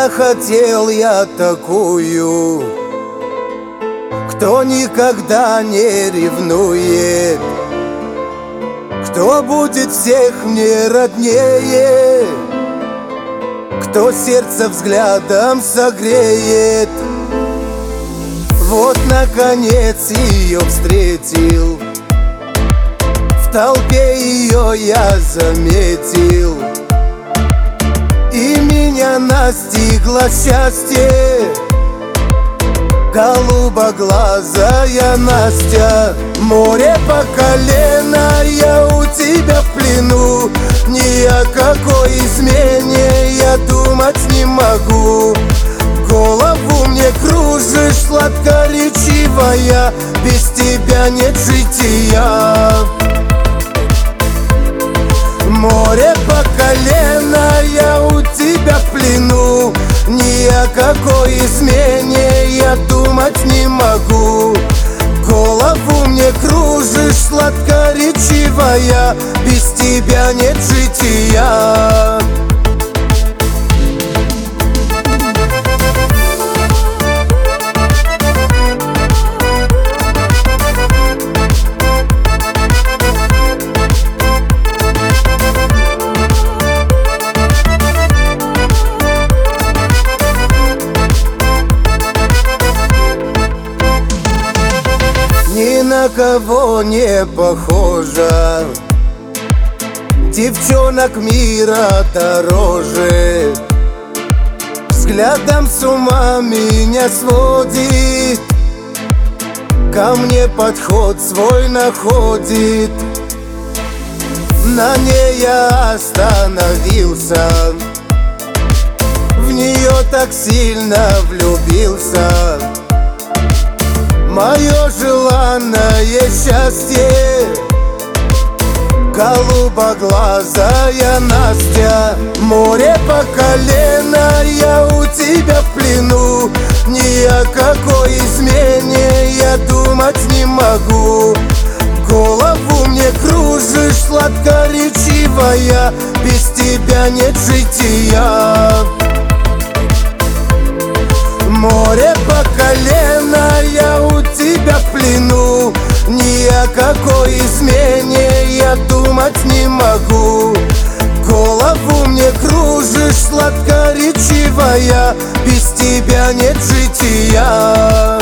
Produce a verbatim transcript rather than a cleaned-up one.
Захотел я такую, кто никогда не ревнует, кто будет всех мне роднее, кто сердце взглядом согреет. Вот наконец ее встретил, в толпе ее я заметил, и меня настигло счастье. Голубоглазая Настя, море по колено, я у тебя в плену. Ни о какой измене я думать не могу. Голову мне кружишь, сладкоречивая, без тебя нет жития. Море по колено, я у тебя в плену. Ни о какой измене я думать не могу. Голову мне кружишь, сладкоречивая, без тебя нет жития. Ни на кого не похожа, девчонок мира дороже. Взглядом с ума меня сводит, ко мне подход свой находит. На ней я остановился, в нее так сильно влюбился. Мое желанное счастье, голубоглазая Настя. Море по колено, я у тебя в плену. Ни о какой измене я думать не могу. Голову мне кружишь, сладкоречивая, без тебя нет жития. Море по колено, я у тебя в плену. Ни о какой измене я думать не могу. Голову мне кружишь, сладкоречивая, без тебя нет жития.